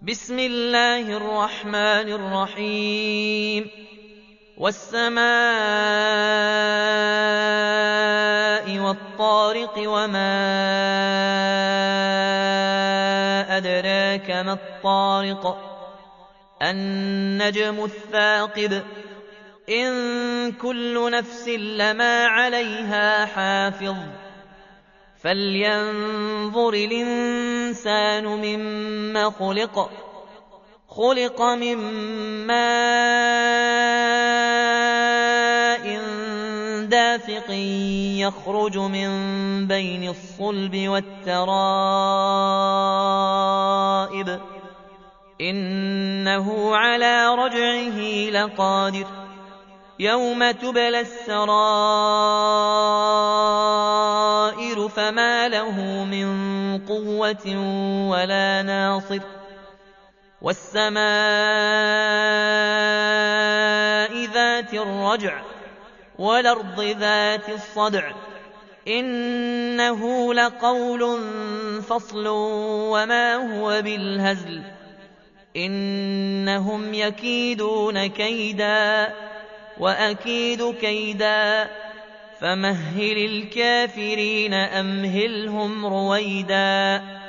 بسم الله الرحمن الرحيم والسماء والطارق وما أدراك ما الطارق النجم الثاقب إن كل نفس لما عليها حافظ فلينظر الإنسان مما خلق من ماء دافق يخرج من بين الصلب والترائب إنه على رجعه لقادر يوم تبلى السرائر فما له من قوة ولا ناصر والسماء ذات الرجع والأرض ذات الصدع إنه لقول فصل وما هو بالهزل إنهم يكيدون كيدا وأكيد كيدا فمهل الكافرين أمهلهم رويدا